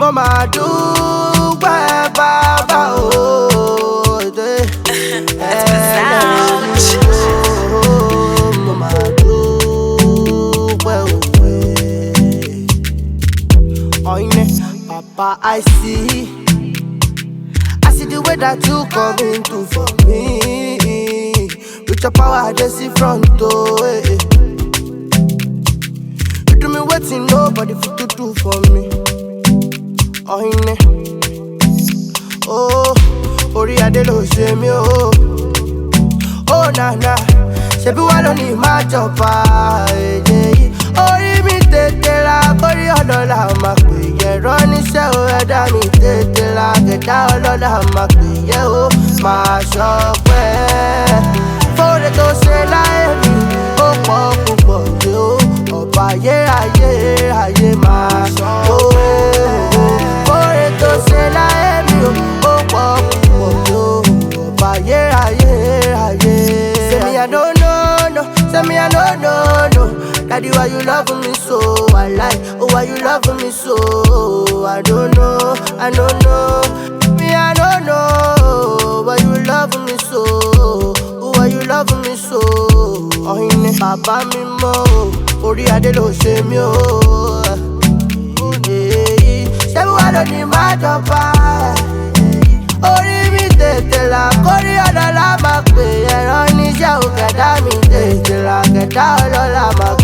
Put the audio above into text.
Mama dúpẹ́ bàbá òde. Mama dúpẹ́ òwe. Oine, Papa, I see the way that you come into for me. With your power, I just see front door. You do me waiting, nobody fit to do for me. Oine, oh, ori ade lo se mi oh, oh na na, shebi wa lo ni ma joba eje. Ori mi tètè la, ori ọlọ́lá ma pe ye ránníṣẹ́ o, ẹ̀dá mi tètè la, kẹ̀dá ọlọ́lá ma pe ye o, máa ṣọpẹ́. Fóore tó ṣe láyé mi, ó pọ̀ púpọ̀ jù o, ọba ayé máa ṣọpẹ́. Fóore tó ṣe láyé mi, ó pọ̀ púpọ̀ jù o, ọba ayé. Say me I don't know, no. Say me I don't know. Daddy, why you love me so? I like, oh, why you love me so? I don't know. Me, I don't know. Why you love me so? Oh, why you love me so? Oh, in Baba mi mo, ori ade lo se mi o. Ṣé wàá lọ ní má jọba? Ori mi tètè la, kórí ọlọ́lá máa pè é ránníṣẹ́ o, kẹ̀dá mi tètè la, kẹ̀dá ọlọ́lá máa pè é.